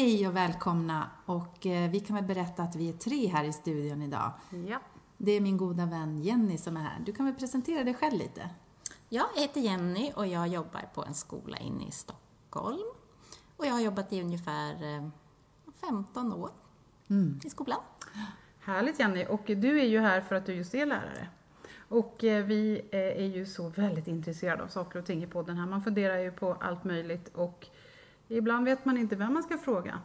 Hej och välkomna, och vi kan väl berätta att vi är 3 här i studion idag. Ja. Det är min goda vän Jenny som är här. Du kan väl presentera dig själv lite? Jag heter Jenny och jag jobbar på en skola inne i Stockholm. Och jag har jobbat i ungefär 15 år i skolan. Härligt Jenny, och du är ju här för att du just är lärare. Och vi är ju så väldigt intresserade av saker och ting i podden här. Man funderar ju på allt möjligt och ibland vet man inte vem man ska fråga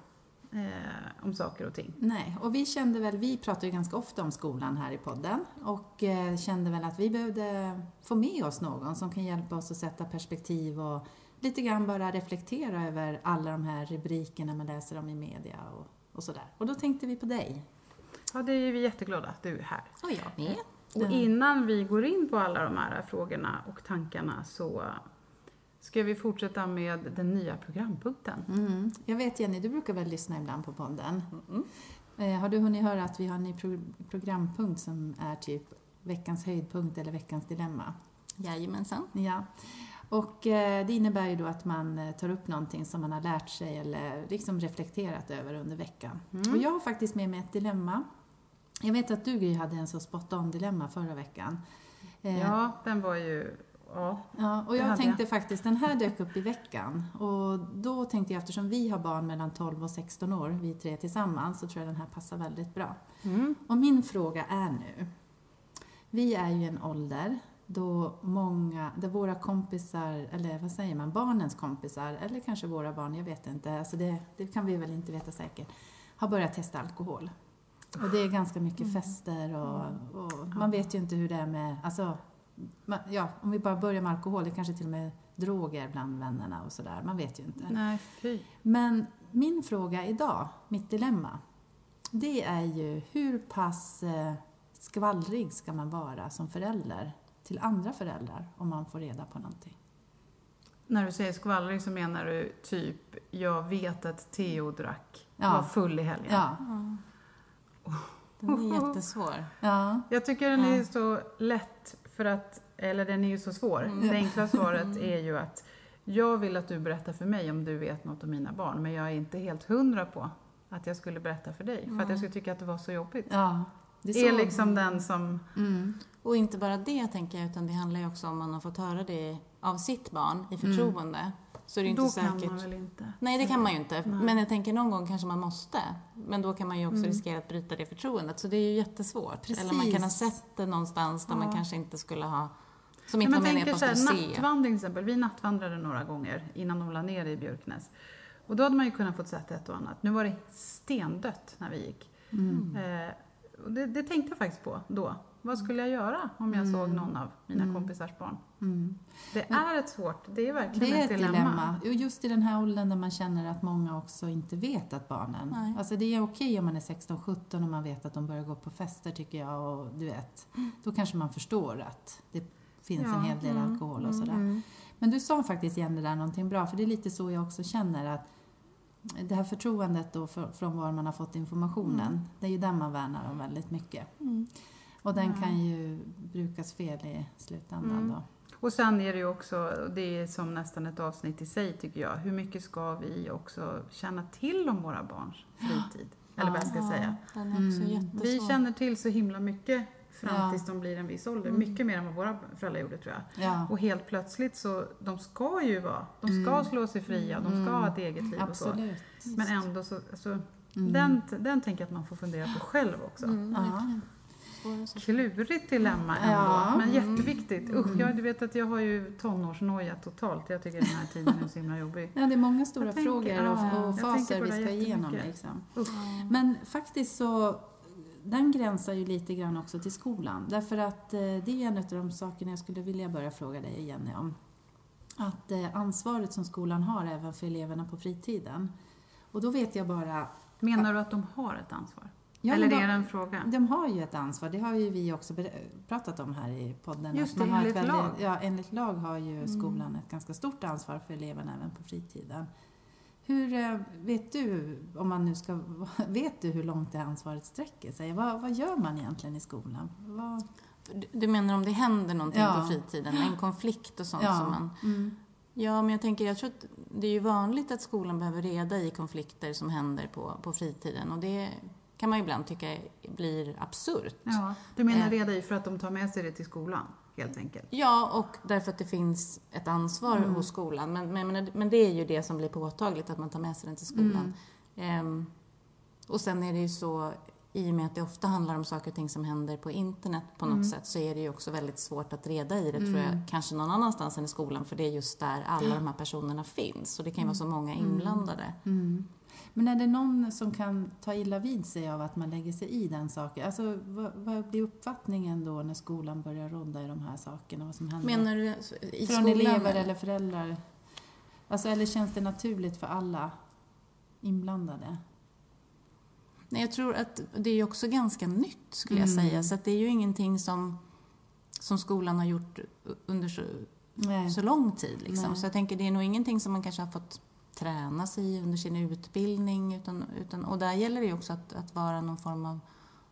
om saker och ting. Nej, och vi pratar ju ganska ofta om skolan här i podden. Och kände väl att vi behövde få med oss någon som kan hjälpa oss att sätta perspektiv och lite grann bara reflektera över alla de här rubrikerna man läser om i media och sådär. Och då tänkte vi på dig. Ja, det är vi jätteglada att du är här. Och jag med. Och innan vi går in på alla de här frågorna och tankarna så ska vi fortsätta med den nya programpunkten. Jag vet Jenny, du brukar väl lyssna ibland på podden. Har du hunnit höra att vi har en ny programpunkt som är typ veckans höjdpunkt eller veckans dilemma? Jajamensan. Ja. Och det innebär ju då att man tar upp någonting som man har lärt sig eller liksom reflekterat över under veckan. Och jag har faktiskt med mig ett dilemma. Jag vet att du Gry hade en så spot on dilemma förra veckan. Ja, den var ju... Ja, och jag tänkte faktiskt, den här dök upp i veckan. Och då tänkte jag, eftersom vi har barn mellan 12 och 16 år, vi 3 tillsammans, så tror jag den här passar väldigt bra. Och min fråga är nu. Vi är ju i en ålder då våra kompisar, eller vad säger man, barnens kompisar, eller kanske våra barn, jag vet inte, alltså det kan vi väl inte veta säkert, har börjat testa alkohol. Och det är ganska mycket fester och man vet ju inte hur det är med, alltså, om vi bara börjar med alkohol, det kanske till och med droger bland vännerna och sådär, man vet ju inte. Nej, fy. Men min fråga idag, mitt dilemma, det är ju hur pass skvallrig ska man vara som förälder till andra föräldrar om man får reda på någonting? När du säger skvallrig så menar du typ, jag vet att Theo var full i helgen. Ja. Den är jättesvår. Ja. Jag tycker den är så lätt för att, eller den är ju så svår. Det enkla svaret är ju att jag vill att du berättar för mig om du vet något om mina barn. Men jag är inte helt 100 på att jag skulle berätta för dig. För att jag skulle tycka att det var så jobbigt. Ja. Det är liksom den som... Och inte bara det tänker jag, utan det handlar ju också om man har fått höra det av sitt barn i förtroende. Så är det inte Då säkert. kan man väl inte. Nej, det kan man ju inte. Men jag tänker någon gång kanske man måste. Men då kan man ju också riskera att bryta det förtroendet. Så det är ju jättesvårt. Precis. Eller man kan ha sett det någonstans där man kanske inte skulle ha... Som inte Men var meningen tänker att man skulle se. nattvandring till exempel. Vi nattvandrade några gånger innan de la ner i Björknäs. Och då hade man ju kunnat få sett ett och annat. Nu var det stendött när vi gick. Och det tänkte jag faktiskt på då. Vad skulle jag göra om jag såg någon av mina kompisars barn? Det är ett svårt, det är verkligen Det är ett dilemma. Och just i den här åldern där man känner att många också inte vet att barnen... Nej. Alltså det är okej om man är 16-17 och man vet att de börjar gå på fester tycker jag. Och du vet, då kanske man förstår att det finns en hel del alkohol och sådär. Men du sa faktiskt igen det där någonting bra. För det är lite så jag också känner att det här förtroendet då från var man har fått informationen. Det är ju den man värnar om väldigt mycket. Och den kan ju brukas fel i slutändan då. Och sen är det ju också, det är som nästan ett avsnitt i sig tycker jag. Hur mycket ska vi också känna till om våra barns fritid? Eller vad jag ska säga. Den är också jättesvår. Vi känner till så himla mycket fram tills de blir en viss ålder. Mycket mer än vad våra föräldrar gjorde tror jag. Ja. Och helt plötsligt så, de ska ju vara, de ska slå sig fria, de ska ha ett eget liv och så. Absolut. Men ändå så, alltså, den tänker jag att man får fundera på själv också. Ja. Klurigt dilemma ändå, men jätteviktigt. Du vet att jag har ju tonårsnoja totalt. Jag tycker den här tiden är så himla jobbig. Ja, det är många stora Jag tänker- frågor och jag faser tänker på vi det ska igenom. jättemycket. Liksom. Men faktiskt så, den gränsar ju lite grann också till skolan. Därför att det är en av de sakerna jag skulle vilja börja fråga dig Jenny om. Att ansvaret som skolan har även för eleverna på fritiden. Och då vet jag bara... Menar du att de har ett ansvar? Ja, eller men är det en fråga? De har ju ett ansvar. Det har ju vi också pratat om här i podden. Just att det, man har enligt lag. Ja, enligt lag har ju skolan ett ganska stort ansvar för eleverna även på fritiden. Hur vet du, om man nu ska, vet du hur långt det ansvaret sträcker sig? Vad gör man egentligen i skolan? Du menar om det händer någonting på fritiden, en konflikt och sånt som man... Ja, men jag tror att det är ju vanligt att skolan behöver reda i konflikter som händer på fritiden. Och det kan man ibland tycka blir absurt. Ja, du menar reda i för att de tar med sig det till skolan, helt enkelt? Ja, och därför att det finns ett ansvar hos skolan. Men det är ju det som blir påtagligt, att man tar med sig den till skolan. Och sen är det ju så, i och med att det ofta handlar om saker och ting som händer på internet på något sätt, så är det ju också väldigt svårt att reda i det, tror jag, kanske någon annanstans än i skolan, för det är just där alla de här personerna finns. Och det kan ju vara så många inblandade. Men är det någon som kan ta illa vid sig av att man lägger sig i den saken? Alltså, vad blir uppfattningen då när skolan börjar rodda i de här sakerna? Vad som händer? Menar du i från skolan? Elever eller föräldrar? Alltså, eller känns det naturligt för alla inblandade? Nej, jag tror att det är också ganska nytt, skulle jag säga. Så att det är ju ingenting som skolan har gjort under så lång tid. Liksom. Så jag tänker, det är nog ingenting som man kanske har fått träna sig i under sin utbildning. Och där gäller det ju också att vara någon form av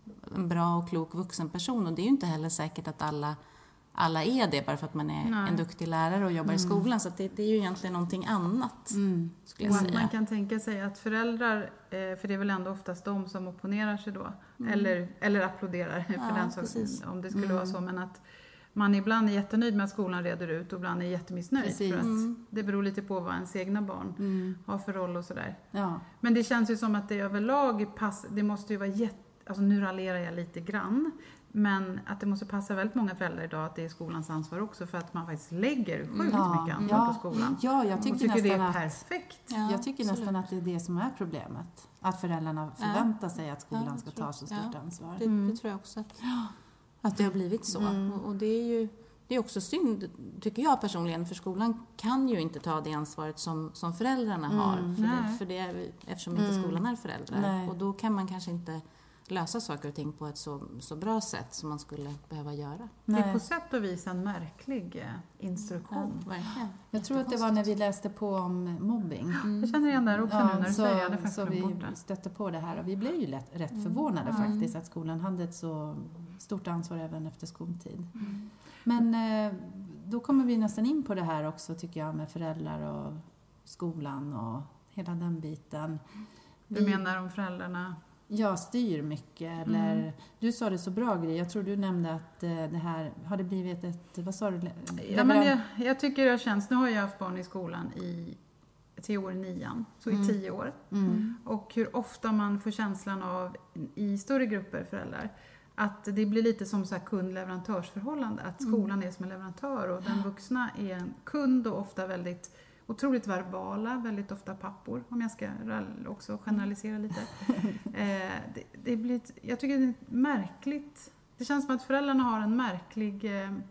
en bra och klok vuxen person. Och det är ju inte heller säkert att alla är det bara för att man är en duktig lärare och jobbar i skolan. Så att det är ju egentligen någonting annat, skulle jag säga. Man kan tänka sig att föräldrar, för det är väl ändå oftast de som opponerar sig då, eller applåderar för den som, om det skulle vara så, men att man ibland är jättenöjd med att skolan reder ut och ibland är jättemissnöjd. Precis. För att det beror lite på vad ens egna barn har för roll och sådär. Ja. Men det känns ju som att det överlag det måste ju vara alltså nu raljerar jag lite grann, men att det måste passa väldigt många föräldrar idag att det är skolans ansvar också, för att man faktiskt lägger sjukt mycket ansvar på skolan. Ja, jag tycker nästan det är perfekt. Jag tycker nästan att det är det som är problemet. Att föräldrarna förväntar sig att skolan ska ta så stort ansvar. Det tror jag också. Att det har blivit så. Och det är också synd, tycker jag personligen, för skolan kan ju inte ta det ansvaret som föräldrarna har. Eftersom inte skolan är föräldrar. Nej. Och då kan man kanske inte lösa saker och ting på ett så bra sätt som man skulle behöva göra. Det är på sätt och vis en märklig instruktion. Ja, verkligen. Jag tror att det var när vi läste på om mobbing. Jag känner igen där också nu när du säger det. Så vi stötte på det här och vi blev ju rätt förvånade faktiskt att skolan hade ett så stort ansvar även efter skoltid. Men då kommer vi nästan in på det här också, tycker jag, med föräldrar och skolan och hela den biten. Du menar om föräldrarna? Jag styr mycket, eller du sa det så bra grej. Jag tror du nämnde att det här har det blivit ett, vad sa du? Ja, men jag tycker det känns, nu har jag haft barn i skolan till år 9, så i 10 år. Och hur ofta man får känslan av i större grupper föräldrar att det blir lite som så här kund-leverantörsförhållande, att skolan är som en leverantör och den vuxna är en kund och ofta väldigt otroligt verbala, väldigt ofta pappor, om jag ska också generalisera lite. Jag tycker det är märkligt. Det känns som att föräldrarna har en märklig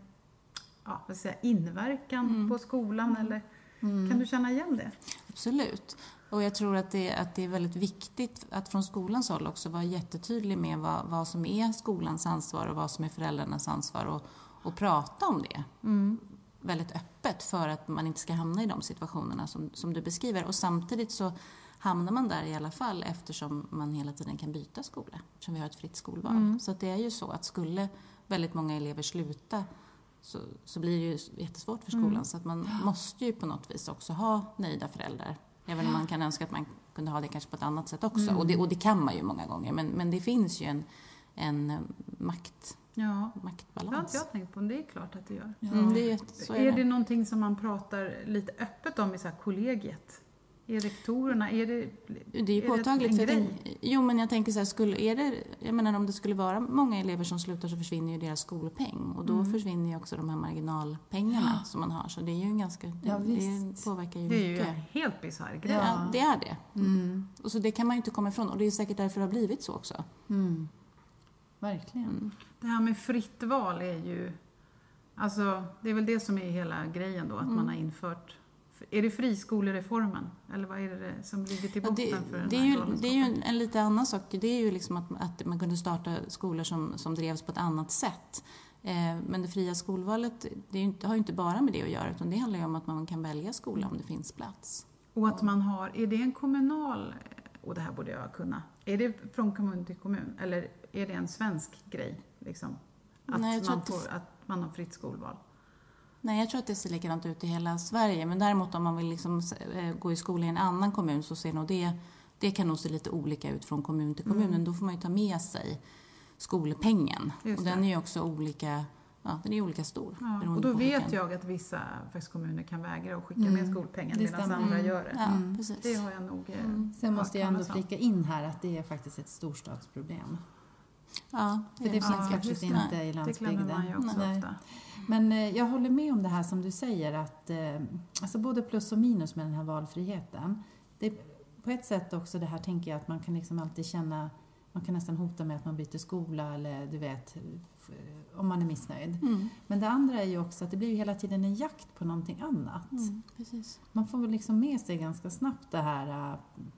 inverkan på skolan. Eller, kan du känna igen det? Absolut. Och jag tror att det är väldigt viktigt att från skolans håll också vara jättetydlig med vad som är skolans ansvar och vad som är föräldrarnas ansvar och prata om det. Väldigt öppet, för att man inte ska hamna i de situationerna som du beskriver. Och samtidigt så hamnar man där i alla fall, eftersom man hela tiden kan byta skola, eftersom vi har ett fritt skolval. Så att det är ju så att skulle väldigt många elever sluta så blir det ju jättesvårt för skolan. Så att man måste ju på något vis också ha nöjda föräldrar. Även om man kan önska att man kunde ha det kanske på ett annat sätt också. Och det kan man ju många gånger. Men det finns ju en maktbalans. Det har inte jag tänkt på, men det är klart att det gör. Är det någonting som man pratar lite öppet om i så här kollegiet? Är rektorerna, är det är ju påtagligt. Men jag tänker så här, om det skulle vara många elever som slutar så försvinner ju deras skolpeng. Och då försvinner ju också de här marginalpengarna som man har. Så det är ju ganska, det påverkar ju mycket. Det är ju en helt bisarr grej. Ja, det är det. Och så det kan man ju inte komma ifrån. Och det är säkert därför det har blivit så också. Verkligen. Det här med fritt val är ju, alltså det är väl det som är hela grejen då, att man har infört. Är det friskolereformen? Eller vad är det som ligger till botten för den här galenskapen? Det är ju en lite annan sak. Det är ju liksom att man kunde starta skolor som drevs på ett annat sätt. Men det fria skolvalet, har ju inte bara med det att göra, utan det handlar ju om att man kan välja skola om det finns plats. Och att man har, är det en kommunal, och det här borde jag kunna, är det från kommun till kommun? Eller är det en svensk grej? Liksom, att man har fritt skolval? Nej, jag tror att det ser likadant ut i hela Sverige. Men däremot om man vill liksom gå i skola i en annan kommun så ser nog det kan nog se lite olika ut från kommun till kommun. Då får man ju ta med sig skolpengen. Och den är ju också olika, den är olika stor. Ja, och då vet jag att vissa faktiskt kommuner kan vägra att skicka med skolpengen medan andra gör det. Ja, precis. Det har jag nog Sen måste jag ändå flika in här att det är faktiskt ett storstadsproblem. Ja, för det finns faktiskt inte i landsbygden. Det man ju också ofta. Men jag håller med om det här som du säger att alltså både plus och minus med den här valfriheten. Det är på ett sätt också det här tänker jag att man kan liksom alltid känna, man kan nästan hota med att man byter skola eller du vet om man är missnöjd. Men det andra är ju också att det blir ju hela tiden en jakt på någonting annat. Precis. Man får väl liksom med sig ganska snabbt det här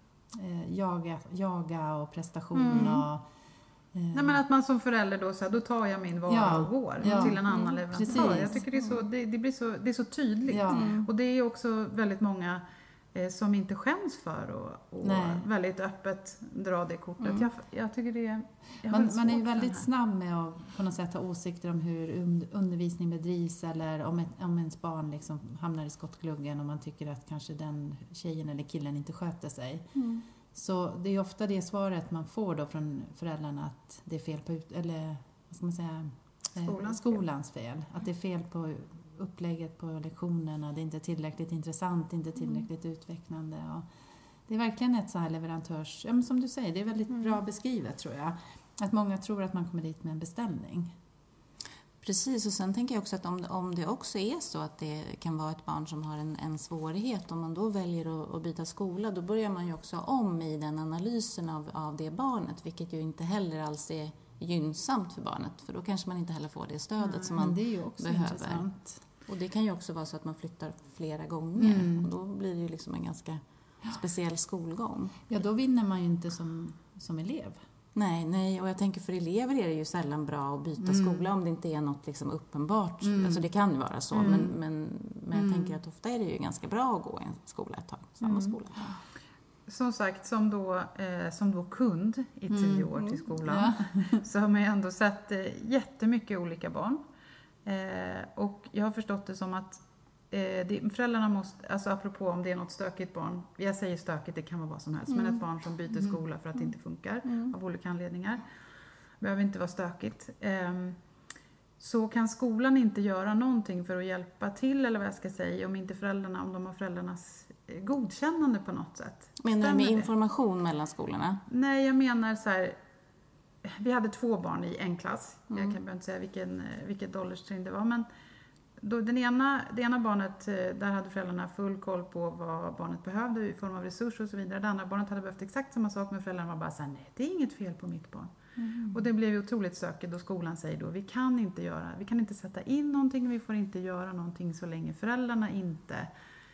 jaga och prestation och Nej, men att man som förälder då så här, då tar jag min vara och går till en annan leverantör. Precis. Jag tycker det är så tydligt. Och det är också väldigt många som inte skäms för och väldigt öppet dra det kortet. Jag tycker det man är ju väldigt snabb med att på något sätt ha åsikter om hur undervisning bedrivs eller om ens barn liksom hamnar i skottgluggen och man tycker att kanske den tjejen eller killen inte sköter sig. Så det är ofta det svaret man får då från föräldrarna att det är fel på eller vad ska man säga skolans fel. Att det är fel på upplägget på lektionerna, det är inte tillräckligt intressant, inte tillräckligt utvecklande. Och det är verkligen ett så här leverantörs, som du säger, det är väldigt bra beskrivet tror jag. Att många tror att man kommer dit med en beställning. Precis, och sen tänker jag också att om det också är så att det kan vara ett barn som har en svårighet, om man då väljer att byta skola, då börjar man ju också om i den analysen av det barnet, vilket ju inte heller alls är gynnsamt för barnet, för då kanske man inte heller får det stödet som man det är ju också behöver. Intressant. Och det kan ju också vara så att man flyttar flera gånger, och då blir det ju liksom en ganska speciell skolgång. Ja, då vinner man ju inte som elev. Nej, och jag tänker för elever är det ju sällan bra att byta skola om det inte är något liksom uppenbart. Alltså det kan ju vara så, men jag tänker att ofta är det ju ganska bra att gå i en skola ett tag, samma skola ett tag. Som sagt, som då kund i 10 år till skolan så har man ju ändå sett jättemycket olika barn. Och jag har förstått det som att föräldrarna måste, alltså apropå om det är något stökigt barn, jag säger stökigt, det kan vara vad som helst, men ett barn som byter skola för att det inte funkar av olika anledningar, behöver inte vara stökigt, så kan skolan inte göra någonting för att hjälpa till, eller vad jag ska säga, om de har föräldrarnas godkännande på något sätt. Menar du med information mellan skolorna? Nej, jag menar så här, vi hade 2 barn i en klass, jag kan inte säga vilket ålderstring det var, men då det ena barnet, där hade föräldrarna full koll på vad barnet behövde i form av resurser och så vidare. Det andra barnet hade behövt exakt samma sak, men föräldrarna var bara så här, nej, det är inget fel på mitt barn. Och det blev ju otroligt stökigt, då skolan säger då, vi kan inte sätta in någonting, vi får inte göra någonting så länge föräldrarna inte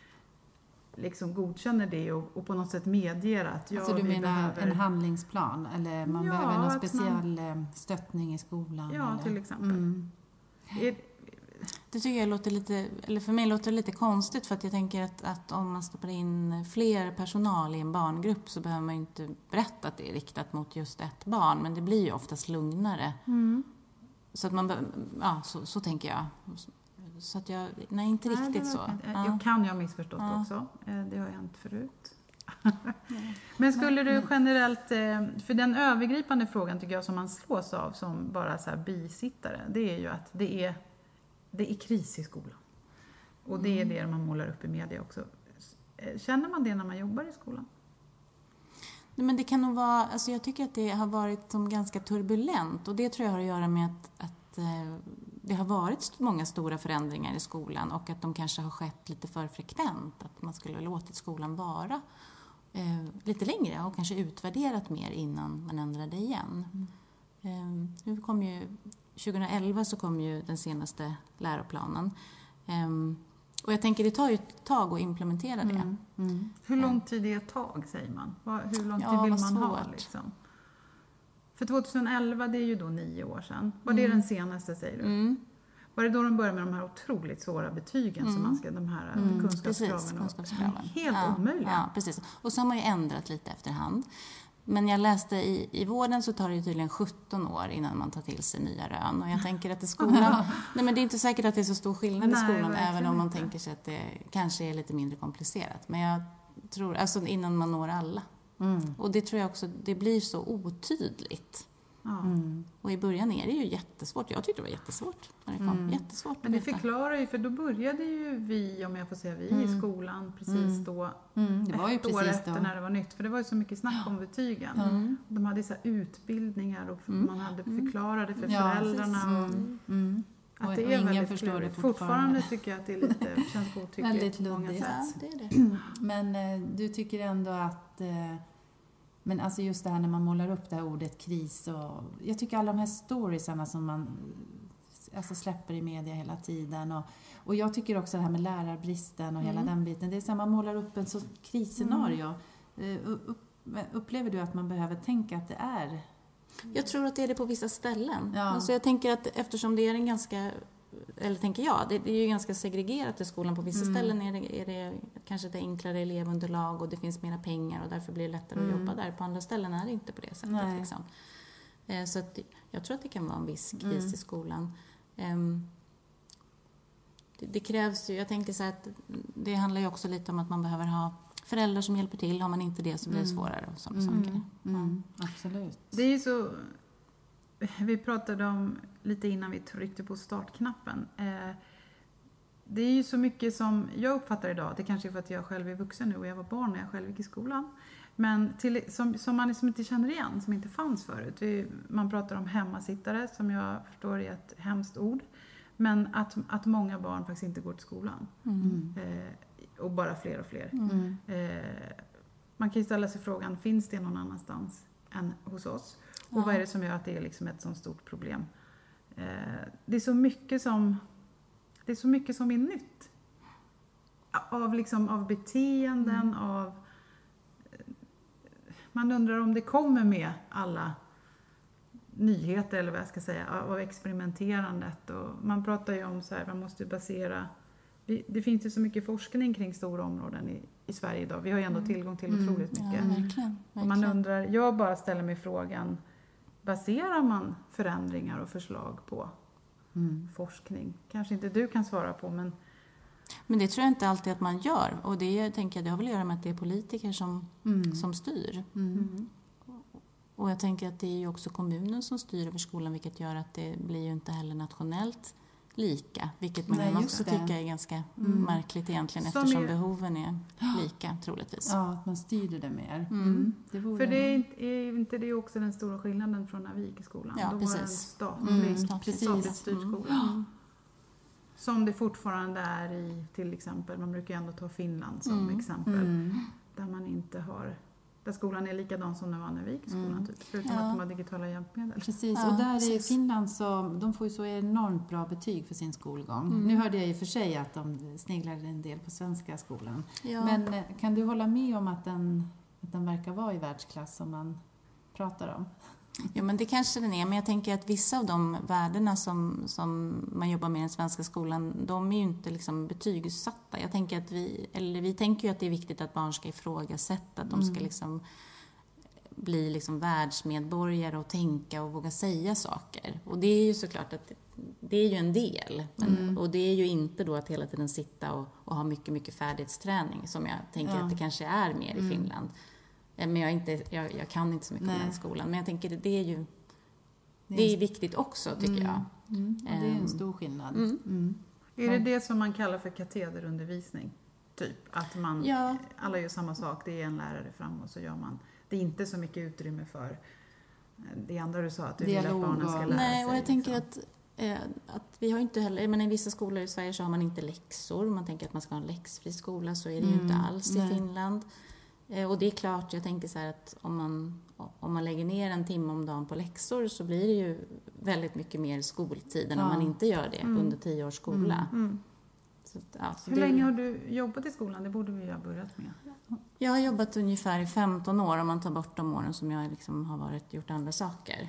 liksom godkänner det och på något sätt medger att alltså du menar en handlingsplan eller man behöver någon speciell stöttning i skolan? Ja, eller? Till exempel. Det tycker jag låter lite, eller för mig låter det lite konstigt, för att jag tänker att om man stoppar in fler personal i en barngrupp så behöver man ju inte berätta att det är riktat mot just ett barn, men det blir ju oftast lugnare. Så att man, så tänker jag. Så att inte riktigt så. Jag kan ju ha missförstått också. Det har jag hänt förut. Men skulle du generellt, för den övergripande frågan tycker jag som man slås av som bara så här bisittare, det är ju att det är kris i skolan. Och det är det man målar upp i media också. Känner man det när man jobbar i skolan? Nej, men det kan nog vara, alltså jag tycker att det har varit som ganska turbulent, och det tror jag har att göra med att det har varit många stora förändringar i skolan och att de kanske har skett lite för frekvent, att man skulle ha låtit skolan vara lite längre och kanske utvärderat mer innan man ändrade igen. Nu kom ju 2011 så kom ju den senaste läroplanen. Och jag tänker det tar ju ett tag att implementera det. Hur lång tid är ett tag, säger man? Hur lång tid vill man ha? Liksom? För 2011, det är ju då 9 år sedan. Var det den senaste, säger du? Var det då de började med de här otroligt svåra betygen som man ska, de här kunskapskraven? Precis, kunskapskraven. Helt omöjliga. Ja, precis. Och så har man ju ändrat lite efterhand. Men jag läste i vården så tar det tydligen 17 år innan man tar till sig nya rön. Och jag tänker att i skolan, nej men det är inte säkert att det är så stor skillnad i skolan, även om man tänker sig att det kanske är lite mindre komplicerat. Men jag tror, alltså innan man når alla. Och det tror jag också, det blir så otydligt. Och i början är det ju jättesvårt. Jag tyckte det var jättesvårt när det kom. Jättesvårt. Men det förklarar ju, för då började ju vi, om jag får säga vi, i skolan precis då. Det var ju ett år precis efter då. när det var nytt. För det var ju så mycket snack om betygen. De hade så här utbildningar och man hade förklarade för föräldrarna. Och att det är ingen väldigt förstår det klurigt. fortfarande. Tycker jag att det är lite, känns godtyckligt Väldigt på många luddigt. sätt. Ja, det är det. Men du tycker ändå att... Men alltså just det här när man målar upp det här ordet kris och... Jag tycker alla de här storiesarna som man alltså släpper i media hela tiden. Och jag tycker också det här med lärarbristen och hela den biten. Det är så här, man målar upp en så krisscenario. Upplever du att man behöver tänka att det är... Jag tror att det är det på vissa ställen. Ja. Alltså jag tänker att eftersom det är en ganska... Eller tänker jag, det är ju ganska segregerat i skolan. På vissa ställen är det kanske ett enklare elevunderlag och det finns mera pengar och därför blir det lättare att jobba där. På andra ställen är det inte på det sättet. Liksom. Så att jag tror att det kan vara en viss kris i skolan. Det krävs ju, jag tänker så här att det handlar ju också lite om att man behöver ha föräldrar som hjälper till. Har man inte det så blir det svårare och sådana saker. Absolut. Det är ju så... Vi pratade om lite innan vi tryckte på startknappen. Det är ju så mycket som jag uppfattar idag. Det kanske är för att jag själv är vuxen nu och jag var barn när jag själv gick i skolan. Men som man liksom inte känner igen, som inte fanns förut. Man pratar om hemmasittare, som jag förstår är ett hemskt ord. Men att många barn faktiskt inte går till skolan. Och bara fler och fler. Man kan ju ställa sig frågan, finns det någon annanstans än hos oss? Och vad är det som gör att det är liksom ett sånt stort problem? Det är så mycket som är nytt. Av beteenden, man undrar om det kommer med alla nyheter, eller vad jag ska säga, av experimenterandet. Och man pratar ju om så här, man måste basera... Det finns ju så mycket forskning kring stora områden i Sverige idag. Vi har ju ändå tillgång till otroligt mycket. Ja, verkligen. Och man undrar, jag bara ställer mig frågan, baserar man förändringar och förslag på forskning? Kanske inte du kan svara på, men... Men det tror jag inte alltid att man gör. Och det tänker jag, det har väl att göra med att det är politiker som styr. Och jag tänker att det är ju också kommunen som styr över skolan, vilket gör att det blir ju inte heller nationellt lika. Vilket man också tycker är ganska märkligt egentligen, eftersom behoven är lika troligtvis. Ja, att man styrde det mer. För det är inte det också den stora skillnaden från när vi gick i skolan? Ja, då precis. var det en Precis. statligt styrd skola. Som det fortfarande är i, till exempel, man brukar ändå ta Finland som exempel. Där man inte har... Där skolan är likadan som den var när vi gick i skolan, typ, förutom att de har digitala hjälpmedel. Precis, och där i Finland så de får ju så enormt bra betyg för sin skolgång. Nu hörde jag i och för sig att de sneglade en del på svenska skolan. Ja. Men kan du hålla med om att den verkar vara i världsklass som man pratar om? Ja, men det kanske den är. Men jag tänker att vissa av de värdena som man jobbar med i den svenska skolan, de är ju inte liksom betygsatta. Jag tänker att vi tänker ju att det är viktigt att barn ska ifrågasätta, att de ska liksom bli liksom världsmedborgare och tänka och våga säga saker. Och det är ju såklart att det är ju en del. Och det är ju inte då att hela tiden sitta och ha mycket, mycket färdighetsträning, som jag tänker att det kanske är mer i Finland. Men jag kan inte så mycket om den skolan. Men jag tänker att det är viktigt också, tycker jag. Och det är en stor skillnad. Är det som man kallar för katederundervisning? Typ att alla gör samma sak, det är en lärare fram och så gör man. Det är inte så mycket utrymme för det andra du sa, att du vill att barnen ska lära sig. Nej, och jag tänker att vi har inte heller, men i vissa skolor i Sverige så har man inte läxor. Man tänker att man ska ha en läxfri skola, så är det ju inte alls i Finland. Och det är klart, jag tänker så här att om man lägger ner en timme om dagen på läxor, så blir det ju väldigt mycket mer skoltid än om man inte gör det under 10 års skola. Så hur länge har du jobbat i skolan? Det borde vi ju ha börjat med. Jag har jobbat ungefär i 15 år, om man tar bort de åren som jag liksom har gjort andra saker.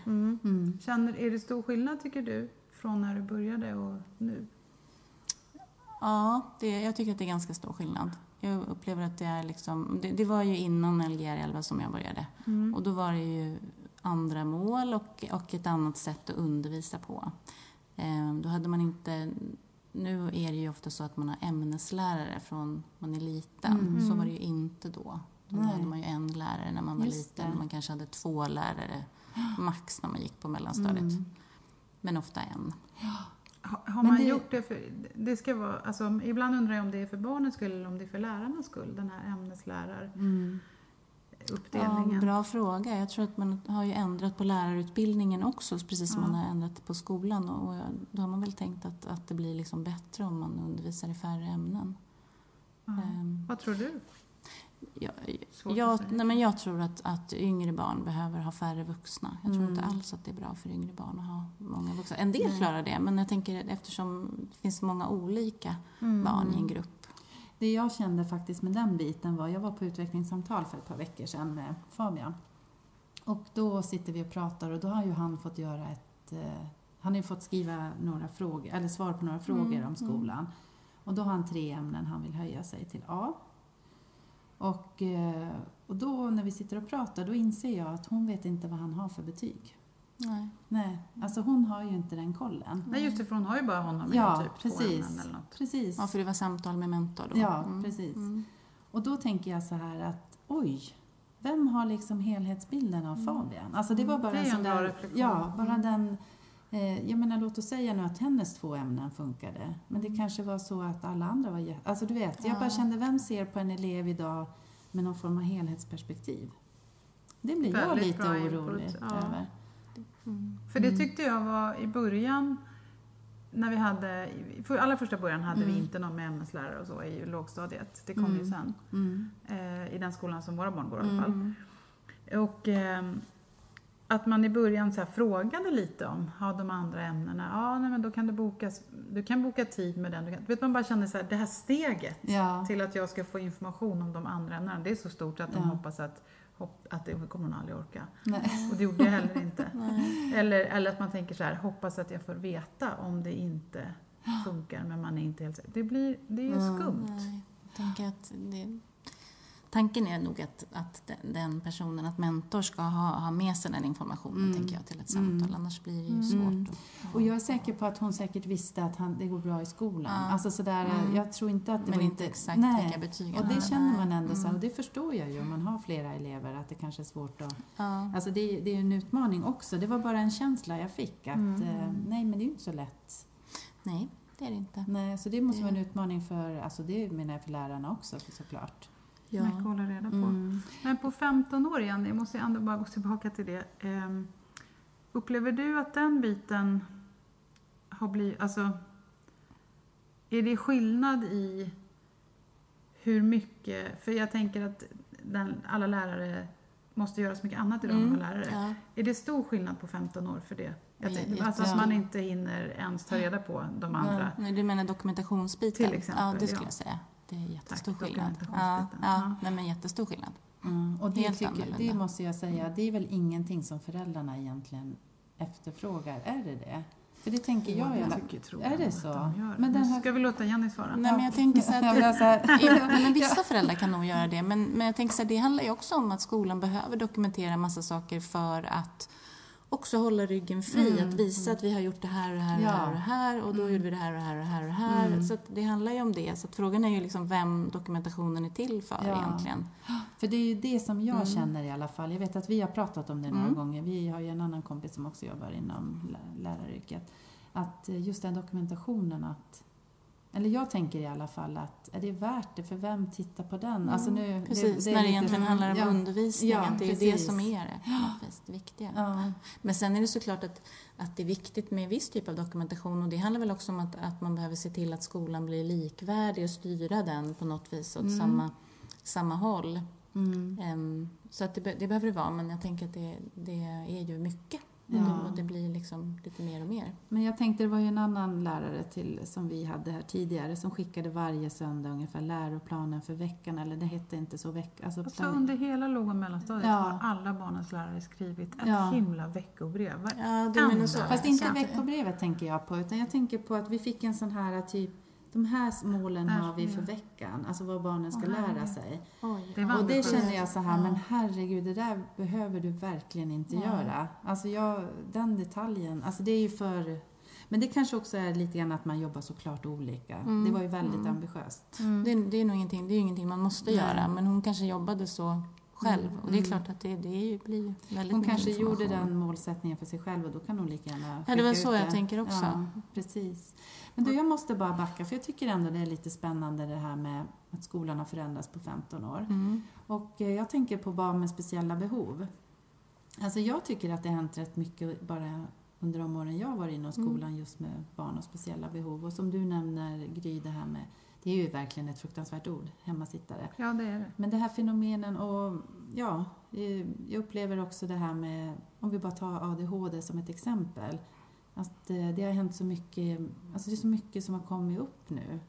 Är det stor skillnad, tycker du, från när du började och nu? Ja, jag tycker att det är ganska stor skillnad. Jag upplever att det är liksom, det var ju innan Lgr 11 som jag började. Och då var det ju andra mål och ett annat sätt att undervisa på. Då hade man inte, nu är det ju ofta så att man har ämneslärare från man är liten. Så var det ju inte då. Då hade man ju en lärare när man var liten. Man kanske hade 2 lärare max när man gick på mellanstadiet. Men ofta en. Har man gjort det för, det ska vara, alltså, ibland undrar jag om det är för barnens skull eller om det är för lärarnas skull, den här ämnesläraruppdelningen. Ja, bra fråga. Jag tror att man har ju ändrat på lärarutbildningen också, precis som man har ändrat på skolan. Och då har man väl tänkt att det blir liksom bättre om man undervisar i färre ämnen. Vad tror du? Jag tror att yngre barn behöver ha färre vuxna. Jag tror inte alls att det är bra för yngre barn att ha många vuxna. En del klarar det, men jag tänker eftersom det finns många olika barn i en grupp. Det jag kände faktiskt med den biten var, jag var på utvecklingssamtal för ett par veckor sedan med Fabian. Och då sitter vi och pratar och då har ju han fått göra han har ju fått skriva några frågor, eller svar på några frågor om skolan. Och då har han 3 ämnen han vill höja sig till A. Och då när vi sitter och pratar, då inser jag att hon vet inte vad han har för betyg. Nej, alltså hon har ju inte den kollen. Nej, just det, för hon har ju bara honom i typ 2 ämnen eller något. Precis. Ja, för det var samtal med mentor då. Ja, precis. Och då tänker jag så här att, vem har liksom helhetsbilden av Fabian? Alltså det var bara det är en sån där reflektion. Ja, bara den. Jag menar, låt oss säga nu att hennes 2 ämnen funkade. Men det kanske var så att alla andra var alltså du vet, jag bara kände, vem ser på en elev idag med någon form av helhetsperspektiv? Det blir jag lite orolig över. För det tyckte jag var i början, när vi hade, för allra första början hade vi inte någon med ämneslärare och så i lågstadiet. Det kom ju sen. I den skolan som våra barn går i alla fall. Och att man i början så här frågade lite om de andra ämnena. Men då kan du kan boka tid med den. Vet man bara känner så här, det här steget till att jag ska få information om de andra ämnena, det är så stort att de hoppas att det kommer hon aldrig orka. Nej. Och det gjorde jag heller inte. Eller att man tänker så här, hoppas att jag får veta om det inte funkar, men man är inte helt säker. Det är ju skumt. Nej. Jag tänker att tanken är nog att den personen, att mentor ska ha med sig den informationen, tänker jag, till ett samtal. Annars blir det ju svårt. Och jag är säker på att hon säkert visste att det går bra i skolan. Alltså sådär, jag tror inte att det men var inte exakt vilka betyg. Och det känner man ändå så. Och det förstår jag ju om man har flera elever, att det kanske är svårt att... Alltså det är ju en utmaning också. Det var bara en känsla jag fick att nej, men det är ju inte så lätt. Nej, det är det inte. Nej, så det måste vara en utmaning för, alltså det menar jag för lärarna också, såklart. Ja. Mycket att hålla reda på. Men på 15 år igen, jag måste ändå bara gå tillbaka till det. Upplever du att den biten har blivit, alltså, är det skillnad i hur mycket, för jag tänker att alla lärare måste göra så mycket annat idag än lärare. Ja. Är det stor skillnad på 15 år för det? Alltså att man inte hinner ens ta reda på de andra. Nej, du menar dokumentationsbiten? Till exempel. Ja, det skulle jag säga. Det är jättestor skillnad. Nej, men jättestor skillnad. Och det måste jag säga, det är väl ingenting som föräldrarna egentligen efterfrågar, är det? För det tänker jag är det så? Men den här... Ska vi låta Jenny svara? Nej, men jag tänker så att men vissa föräldrar kan nog göra det, men jag tänker så här, det handlar ju också om att skolan behöver dokumentera en massa saker för att också hålla ryggen fri, att visa att vi har gjort det här och det här och det här och det här, och då gjorde vi det här och det här och det här och det här. Så att det handlar ju om det. Så att frågan är ju liksom vem dokumentationen är till för egentligen. För det är ju det som jag känner i alla fall. Jag vet att vi har pratat om det några gånger. Vi har ju en annan kompis som också jobbar inom läraryrket. Att just den dokumentationen eller jag tänker i alla fall att är det värt det, för vem tittar på den? Alltså nu, precis, när det egentligen handlar om undervisningen. Det är det som är det viktiga. Ja. Men sen är det såklart att det är viktigt med viss typ av dokumentation, och det handlar väl också om att man behöver se till att skolan blir likvärdig och styra den på något vis åt samma håll. Så att det behöver det vara, men jag tänker att det är ju mycket. Och det blir liksom lite mer och mer. Men jag tänkte, det var ju en annan lärare som vi hade här tidigare som skickade varje söndag ungefär läroplanen för veckan, eller det hette inte så alltså under hela låg- och mellanstadiet har alla barnens lärare skrivit ett himla veckobrev. Ja, det menar så. Fast inte veckobrevet tänker jag på, utan jag tänker på att vi fick en sån här typ de här målen har vi för veckan. Alltså vad barnen ska lära sig. Och det känner jag så här, men herregud, det där behöver du verkligen inte göra. Alltså den detaljen, alltså det är ju för... Men det kanske också är lite grann att man jobbar såklart olika. Det var ju väldigt ambitiöst. Det är nog ingenting man måste göra, men hon kanske jobbade så själv. Och det är klart att det blir väldigt hon mycket kanske information. gjorde den målsättningen för sig själv och då kan hon lika gärna Ja, det var skicka så ut jag tänker också. Ja, precis. Men du, jag måste bara backa för jag tycker ändå det är lite spännande det här med att skolan har förändrats på 15 år. Och jag tänker på barn med speciella behov. Alltså jag tycker att det har hänt rätt mycket bara under de åren jag var inom skolan just med barn och speciella behov. Och som du nämner, Gry, det här med, det är ju verkligen ett fruktansvärt ord, hemmasittare. Ja, det är det. Men det här fenomenen och ja, jag upplever också det här med, om vi bara tar ADHD som ett exempel, att det har hänt så mycket, alltså det är så mycket som har kommit upp nu.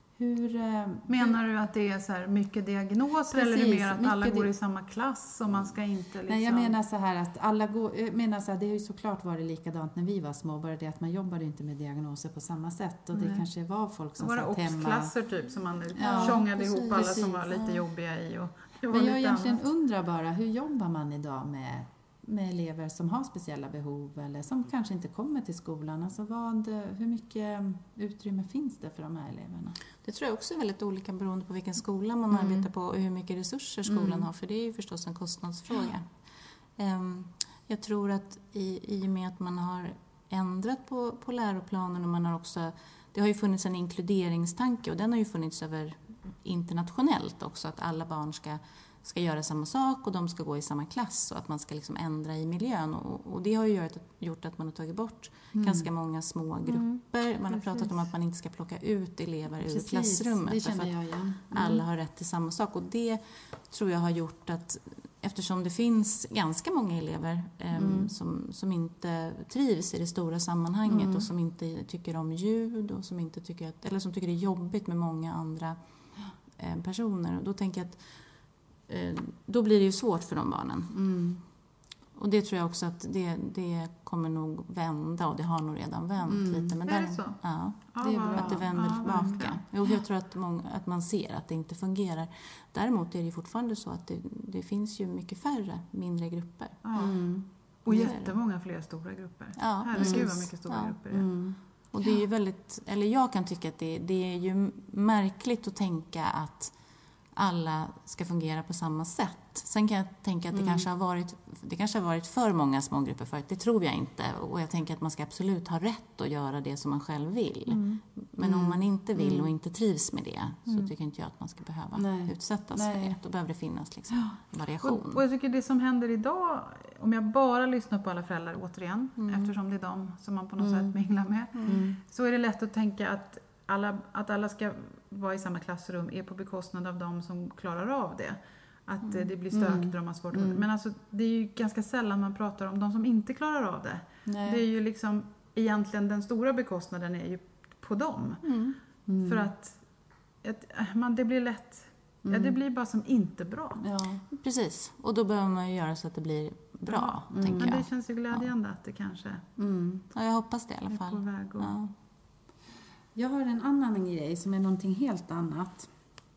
Menar du att det är så här mycket diagnoser eller är det mer att alla går i samma klass och man ska inte liksom... Nej, jag menar så här att det har ju såklart varit likadant när vi var små, bara det att man jobbade inte med diagnoser på samma sätt och det kanske var folk som satt hemma. Var det klasser typ som man tjongade ihop alla som var lite jobbiga i och men jag egentligen undrar bara, hur jobbar man idag med elever som har speciella behov eller som kanske inte kommer till skolan? Alltså hur mycket utrymme finns det för de här eleverna? Det tror jag också är väldigt olika beroende på vilken skola man arbetar på och hur mycket resurser skolan har, för det är ju förstås en kostnadsfråga. Jag tror att i och med att man har ändrat på läroplanen och man har också, det har ju funnits en inkluderingstanke och den har ju funnits över internationellt också, att alla barn ska göra samma sak och de ska gå i samma klass och att man ska liksom ändra i miljön. Och det har ju gjort att man har tagit bort ganska många små grupper. Man har pratat om att man inte ska plocka ut elever ur klassrummet. Det känner jag igen. Alla har rätt till samma sak. Och det tror jag har gjort att eftersom det finns ganska många elever som inte trivs i det stora sammanhanget och som inte tycker om ljud och som inte tycker eller som tycker det är jobbigt med många andra personer. Och då tänker jag att då blir det ju svårt för de barnen. Och det tror jag också att det kommer nog vända och det har nog redan vänt lite. Men är det så? Ja, det är bra. att det vänder tillbaka. Jag tror att man ser att det inte fungerar. Däremot är det fortfarande så att det finns ju mycket färre mindre grupper. Och jättemånga fler stora grupper. Ja, herregud vad mycket stora grupper det är. Och det är ju väldigt, eller jag kan tycka att det är ju märkligt att tänka att alla ska fungera på samma sätt. Sen kan jag tänka att det kanske har varit för många små grupper förut. Det tror jag inte. Och jag tänker att man ska absolut ha rätt att göra det som man själv vill. Men om man inte vill och inte trivs med det så tycker inte jag att man ska behöva utsättas för det. Då behöver det finnas liksom variation. Och jag tycker det som händer idag, om jag bara lyssnar på alla föräldrar återigen, eftersom det är de som man på något sätt minglar med, så är det lätt att tänka att alla ska vara i samma klassrum är på bekostnad av de som klarar av det. Att det blir stökigt och de har svårt. Men alltså, det är ju ganska sällan man pratar om de som inte klarar av det. Nej. Det är ju liksom egentligen den stora bekostnaden är ju på dem. För att det blir lätt, det blir bara som inte bra. Ja. Precis, och då behöver man ju göra så att det blir bra, tänker jag. Men det känns ju glädjande att det kanske Ja, jag hoppas det i alla fall. är på väg. Och... Jag har en annan grej som är någonting helt annat.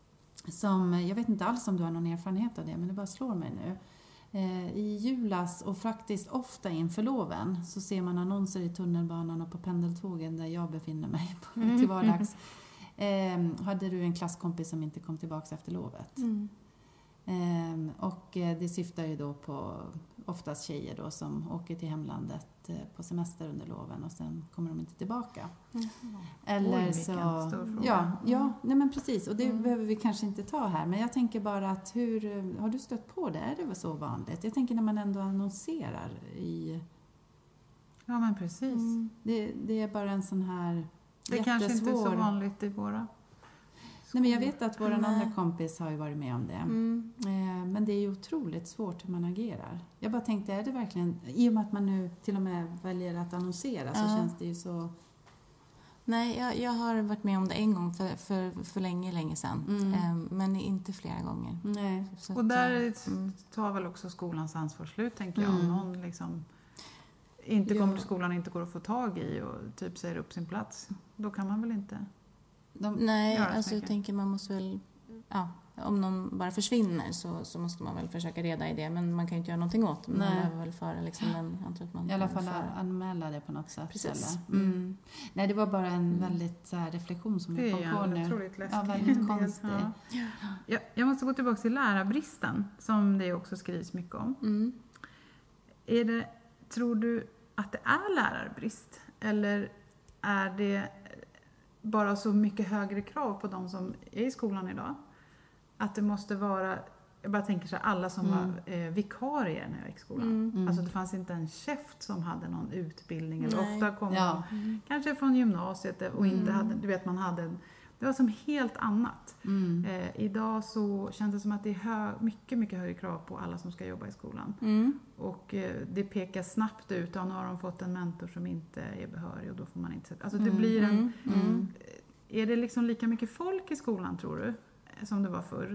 Jag vet inte alls om du har någon erfarenhet av det, men det bara slår mig nu. I julas och faktiskt ofta inför loven så ser man annonser i tunnelbanan och på pendeltågen där jag befinner mig till vardags. Hade du en klasskompis som inte kom tillbaka efter lovet? Och det syftar ju då på oftast tjejer då som åker till hemlandet på semester under loven och sen kommer de inte tillbaka. Eller Oj, så stor fråga. nej men precis, och det behöver vi kanske inte ta här, men jag tänker bara att har du stött på det? Är det väl så vanligt? Jag tänker när man ändå annonserar i... Ja, men precis. Det är bara en sån här det kanske inte är så vanligt i våra... Nej, men jag vet att vår andra kompis har ju varit med om det. Men det är ju otroligt svårt hur man agerar. Jag bara tänkte, är det verkligen... I och med att man nu till och med väljer att annonsera så känns det ju så... Nej, jag har varit med om det en gång för länge sedan. Men inte flera gånger. Nej. Så och där tar väl också skolans ansvar slut, tänker jag. Om någon liksom inte kommer till skolan och inte går att få tag i och typ säger upp sin plats. Då kan man väl inte... Nej, alltså jag tänker man måste väl... Ja, om någon bara försvinner så måste man väl försöka reda i det. Men man kan ju inte göra någonting åt det. Man behöver väl föra liksom i alla fall anmäla det på något sätt. Precis. Eller? Nej, det var bara en väldigt så här, reflektion som jag kom på nu. Det är otroligt läskigt. Ja, väldigt konstigt. Ja. Jag måste gå tillbaka till lärarbristen som det också skrivs mycket om. Tror du att det är lärarbrist? Eller är det bara så mycket högre krav på de som är i skolan idag? Att det måste vara, jag bara tänker så här, alla som var vikarier när jag gick i skolan. Alltså det fanns inte en käft som hade någon utbildning. Eller ofta kom man kanske från gymnasiet och inte hade, du vet man hade, det var som helt annat. Idag så känns det som att det är mycket, mycket högre krav på alla som ska jobba i skolan. Och det pekar snabbt ut, nu har de fått en mentor som inte är behörig och då får man inte sätta. Alltså det blir är det liksom lika mycket folk i skolan tror du? Som det var förr.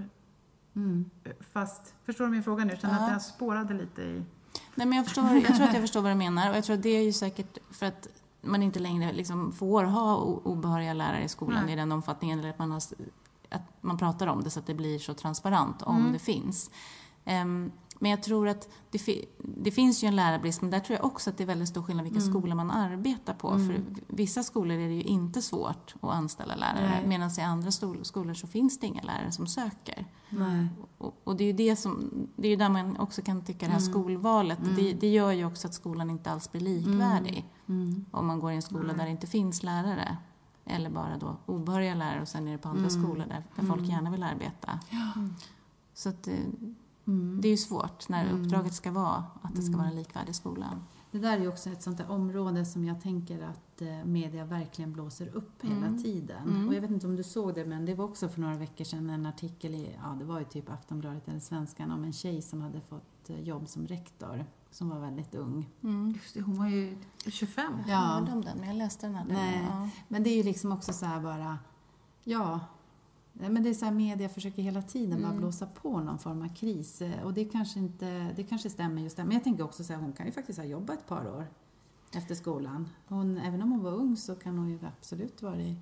Fast, förstår du min fråga nu? Känner att jag spårade lite i... Nej, men jag tror att jag förstår vad du menar. Och jag tror att det är ju säkert för att man inte längre liksom får ha obehöriga lärare i skolan i den omfattningen. Eller att man pratar om det så att det blir så transparent om det finns. Men jag tror att det finns ju en lärarbrist, men där tror jag också att det är väldigt stor skillnad vilka skolor man arbetar på. För vissa skolor är det ju inte svårt att anställa lärare, medan i andra skolor så finns det inga lärare som söker. Och det är ju det är ju där man också kan tycka det här skolvalet, det gör ju också att skolan inte alls blir likvärdig. Om man går i en skola där det inte finns lärare, eller bara då obehöriga lärare, och sen är det på andra skolor där folk gärna vill arbeta. Så att det är ju svårt när uppdraget ska vara att det ska vara en likvärdig skola. Det där är ju också ett sånt där område som jag tänker att media verkligen blåser upp hela tiden. Och jag vet inte om du såg det, men det var också för några veckor sedan en artikel det var ju typ Aftonbladet eller Svenskan om en tjej som hade fått jobb som rektor, som var väldigt ung. Just det, hon var ju 25. Jag hörde om den, men jag läste den här. Nej, men det är ju liksom också så här bara, men det är så här, media försöker hela tiden bara blåsa på någon form av kris. Och det kanske stämmer just där. Men jag tänker också så här, hon kan ju faktiskt ha jobbat ett par år efter skolan. Även om hon var ung så kan hon ju absolut vara i...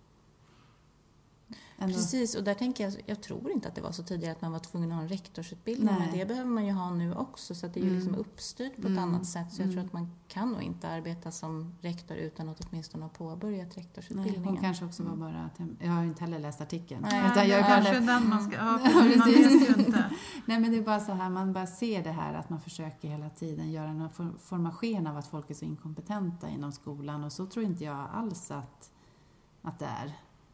Precis, och där tänker jag tror inte att det var så tidigare att man var tvungen att ha en rektorsutbildning. Men det behöver man ju ha nu också, så att det är ju liksom uppstyrt på ett annat sätt. Så jag tror att man kan nog inte arbeta som rektor utan att åtminstone ha påbörjat rektorsutbildningen. Hon kanske också var bara... Jag har ju inte heller läst artikeln. Kanske den man ska... man vet ju inte. Nej, men det är bara så här, man bara ser det här att man försöker hela tiden göra någon form av sken av att folk är så inkompetenta inom skolan. Och så tror inte jag alls att det är.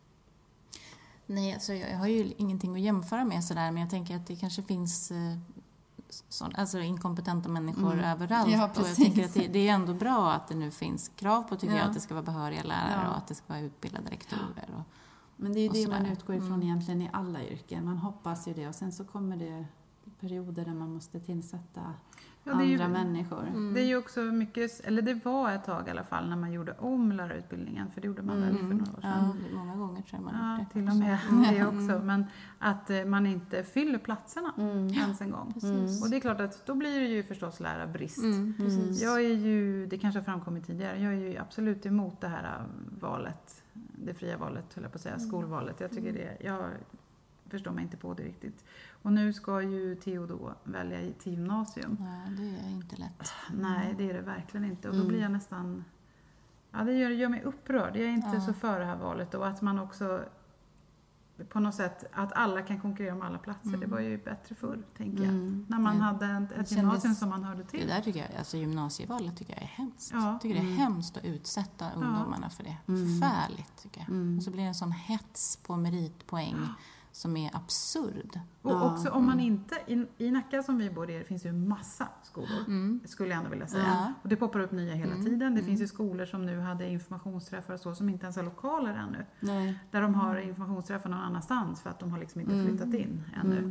Nej, alltså jag har ju ingenting att jämföra med sådär, men jag tänker att det kanske finns alltså inkompetenta människor överallt. Ja, och jag tänker att det är ändå bra att det nu finns krav på, tycker jag, att det ska vara behöriga lärare och att det ska vara utbildade rektorer. Men det är ju det man utgår ifrån egentligen i alla yrken. Man hoppas ju det, och sen så kommer det perioder där man måste tillsätta andra människor. Det är ju också mycket, eller det var ett tag i alla fall när man gjorde om lärarutbildningen, för det gjorde man väl för några år sedan. Ja, många gånger tror jag man gjort det. Till och med det också, men att man inte fyller platserna ens en gång. Och det är klart att då blir det ju förstås lärarbrist. Jag är ju, det kanske har framkommit tidigare, jag är ju absolut emot det här valet, det fria valet, höll jag på att säga, skolvalet. Jag tycker jag förstår mig inte på det riktigt. Och nu ska ju Theo då välja till gymnasium. Ja, det är inte lätt. Nej, det är det verkligen inte. Och då blir jag nästan... Ja, det gör mig upprörd. Jag är inte så för det här valet. Och att man också på något sätt, att alla kan konkurrera om alla platser. Det var ju bättre förr, tänker jag. När man hade ett gymnasium som man hörde till. Det där tycker jag, alltså gymnasievalet tycker jag är hemskt. Jag tycker det är hemskt att utsätta ungdomarna för det. Förfärligt, tycker jag. Och så blir det en sån hets på meritpoäng som är absurd. Och också om man inte, i Nacka som vi bor i, det finns ju massa skolor, skulle jag ändå vilja säga. Och det poppar upp nya hela tiden. Det finns ju skolor som nu hade informationsträffar och så, som inte ens har lokaler ännu. Där de har informationsträffar någon annanstans för att de har liksom inte flyttat in ännu.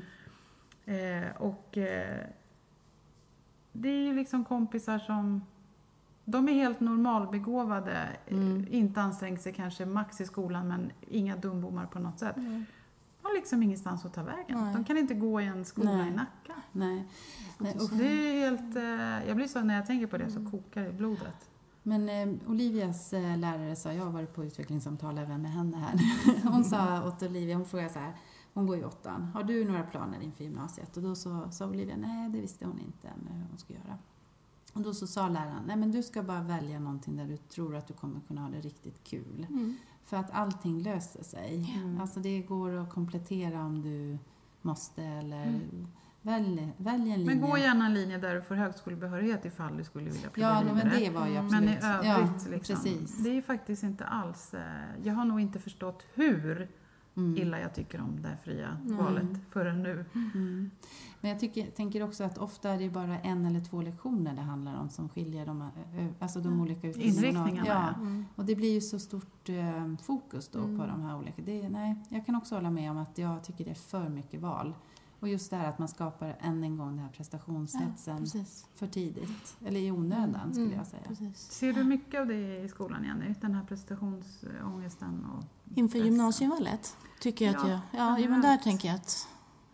Det är ju liksom kompisar som... De är helt normalbegåvade, inte ansträngt sig kanske max i skolan, men inga dumbommar på något sätt. Har liksom ingenstans att ta vägen. De kan inte gå i en skola i Nacka. Nej. Det är helt... jag blir så, när jag tänker på det så kokar det i blodet. Men Olivias lärare sa, jag har varit på utvecklingssamtal även med henne här. Hon sa åt Olivia, hon frågade så här, hon går i 8:an. Har du några planer inför gymnasiet? Och då sa Olivia, nej det visste hon inte än hur hon ska göra. Och då så sa läraren, nej men du ska bara välja någonting där du tror att du kommer kunna ha det riktigt kul. För att allting löser sig. Alltså det går att komplettera om du måste eller välj en linje. Men gå gärna en linje där du får högskolebehörighet ifall du skulle vilja plugga vidare. Ja, men det var ju absolut. Men i övrigt, liksom, precis. det är ju faktiskt inte alls... Jag har nog inte förstått hur illa jag tycker om det här fria valet förrän nu. Men jag tänker också att ofta är det bara 1 eller 2 lektioner det handlar om som skiljer de olika inriktningarna. Ja. Och det blir ju så stort fokus då på de här olika. Jag kan också hålla med om att jag tycker det är för mycket val. Och just det här att man skapar än en gång den här prestationshetsen för tidigt. Eller i onödan skulle jag säga. Precis. Ser du mycket av det i skolan, Jenny? Den här prestationsångesten och inför gymnasievalet tycker jag att men där tänker jag att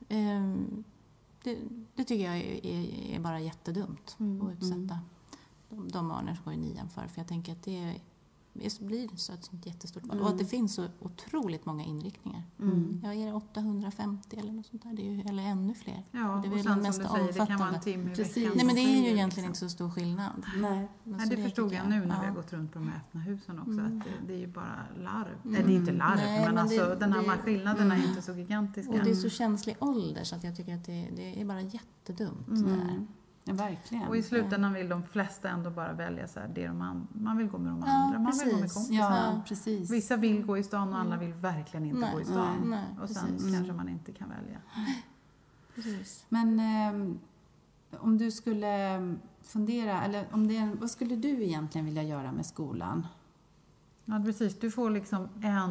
det tycker jag är bara jättedumt att utsätta de barnen som går i 9:an för jag tänker att det blir så ett sånt jättestort val och att det finns så otroligt många inriktningar. Jag är 850 eller något sånt där, det är ju, eller ännu fler. Ja, det är och väl sen mest som du säger, omfattande. det kan vara en timme i veckan. Nej, men det är ju egentligen inte så stor skillnad. Nej, det förstod jag nu när vi har gått runt på de här öppna husen också, att det är ju bara larv. Det är inte larv, men alltså de här skillnaderna är inte så gigantiska. Och det är så känslig ålder så att jag tycker att det är bara jättedumt. Där. Ja, verkligen. Och i slutändan vill de flesta ändå bara välja så här, det man vill gå med de andra, man vill gå med kompisar. Ja, precis. Vissa vill gå i stan och alla vill verkligen inte gå i stan. Nej, och sen kanske man inte kan välja. Precis. Men om du skulle fundera, eller vad skulle du egentligen vilja göra med skolan? Ja, precis. Du får liksom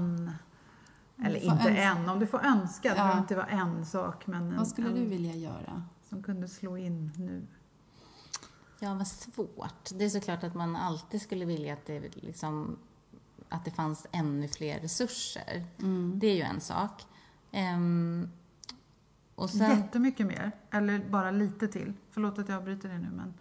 om du får önska, det behöver inte vara en sak. Men vad skulle du vilja göra? Som kunde slå in nu. Ja, vad svårt. Det är såklart att man alltid skulle vilja att det fanns ännu fler resurser. Det är ju en sak. Och sen... Jättemycket mer, eller bara lite till. Förlåt att jag bryter det nu, men...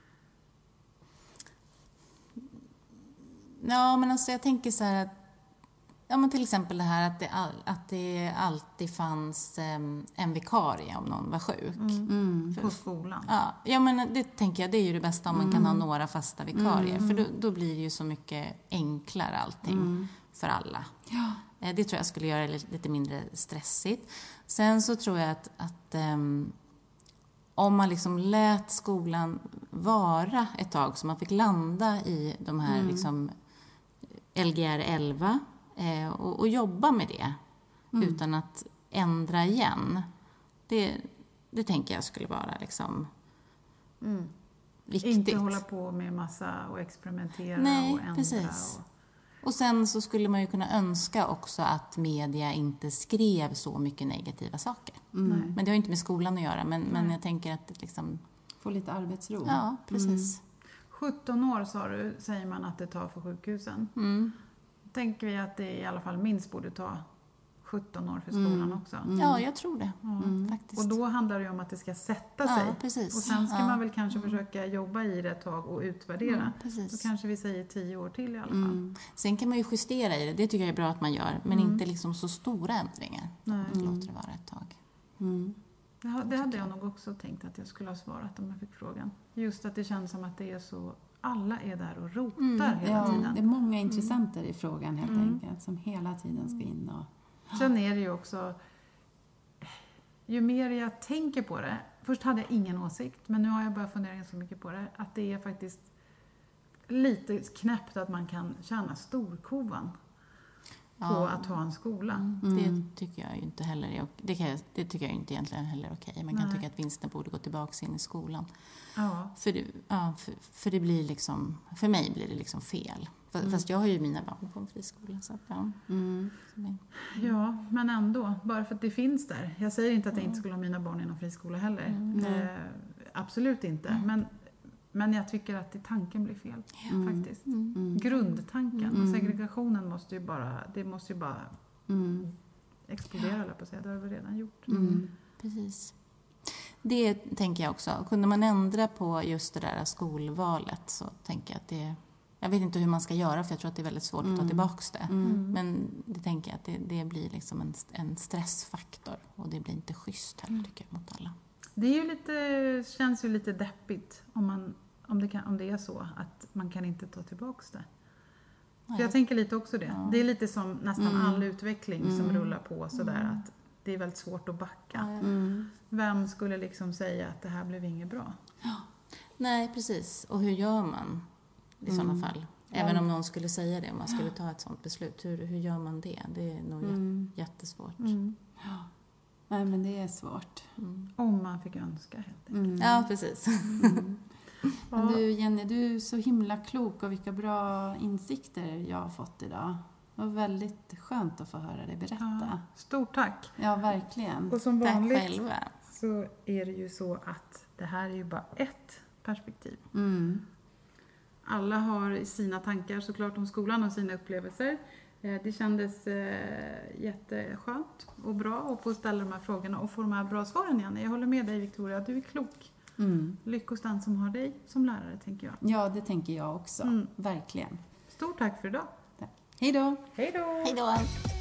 Ja, men alltså jag tänker så här att men till exempel det här att det alltid fanns en vikarie om någon var sjuk. På skolan. Ja, men det tänker jag, det är ju det bästa om man kan ha några fasta vikarier. För då blir det ju så mycket enklare allting för alla. Ja. Det tror jag skulle göra det lite mindre stressigt. Sen så tror jag att om man liksom lät skolan vara ett tag så man fick landa i de här liksom Lgr 11 och jobba med det utan att ändra igen. Det tänker jag skulle vara liksom viktigt. Inte hålla på med massa och experimentera och ändra. Precis. Och sen så skulle man ju kunna önska också att media inte skrev så mycket negativa saker. Men det har ju inte med skolan att göra. Men jag tänker att det liksom... Få lite arbetsro. Ja, precis. 17 år säger man att det tar för sjukhusen. Tänker vi att det i alla fall minst borde ta 17 år för skolan också. Ja, jag tror det. Faktiskt. Och då handlar det ju om att det ska sätta sig. Ja, precis. Och sen ska man väl kanske försöka jobba i det ett tag och utvärdera. Då kanske vi säger 10 år till i alla fall. Sen kan man ju justera i det. Det tycker jag är bra att man gör. Men inte liksom så stora ändringar. Nej. Låter det vara ett tag. Det hade jag nog också tänkt att jag skulle ha svarat om jag fick frågan. Just att det känns som att det är så... Alla är där och rotar hela tiden. Det är många intressenter i frågan helt enkelt. Som hela tiden ska in och... Sen är det ju också, ju mer jag tänker på det, först hade jag ingen åsikt, men nu har jag börjat fundera så mycket på det, att det är faktiskt lite knäppt att man kan tjäna storkovan på att ha en skola. Det tycker jag ju inte heller är det tycker jag inte egentligen heller är okej. Man kan tycka att vinsten borde gå tillbaka in i skolan. Ja. För det blir liksom, för mig blir det liksom fel. Fast jag har ju mina barn på en friskola. Så att, Ja, men ändå. Bara för att det finns där. Jag säger inte att jag inte skulle ha mina barn i någon friskola heller. Absolut inte. Men jag tycker att tanken blir fel. Faktiskt. Grundtanken. Och segregationen måste ju bara explodera, eller på att säga. Det har vi redan gjort. Precis. Det tänker jag också. Kunde man ändra på just det där skolvalet så tänker jag att Jag vet inte hur man ska göra, för jag tror att det är väldigt svårt att ta tillbaka det. Men det tänker jag att det blir liksom en stressfaktor. Och det blir inte schysst heller, tycker jag, mot alla. Det är ju lite, känns ju lite deppigt om det är så att man kan inte ta tillbaka det. För jag tänker lite också det. Ja. Det är lite som nästan all utveckling som rullar på sådär, att det är väldigt svårt att backa. Vem skulle liksom säga att det här blev inget bra? Ja. Nej, precis. Och hur gör man i sådana fall? Även om någon skulle säga det, om man skulle ta ett sådant beslut. Hur gör man det? Det är nog jättesvårt. Ja. Nej, men det är svårt. Om man fick önska, helt enkelt. Ja, precis. Men du, Jenny, du är så himla klok, och vilka bra insikter jag har fått idag. Det var väldigt skönt att få höra dig berätta. Ja, stort tack. Ja, verkligen. Och som vanligt tack själva. Så är det ju så att det här är ju bara ett perspektiv. Alla har sina tankar såklart om skolan och sina upplevelser. Det kändes jätteskönt och bra att få ställa de här frågorna och få de här bra svaren, Jenny. Jag håller med dig, Victoria, du är klok. Lyckos den som har dig som lärare, tänker jag. Ja, det tänker jag också. Verkligen. Stort tack för idag. Hej då! Hej då! Hej då!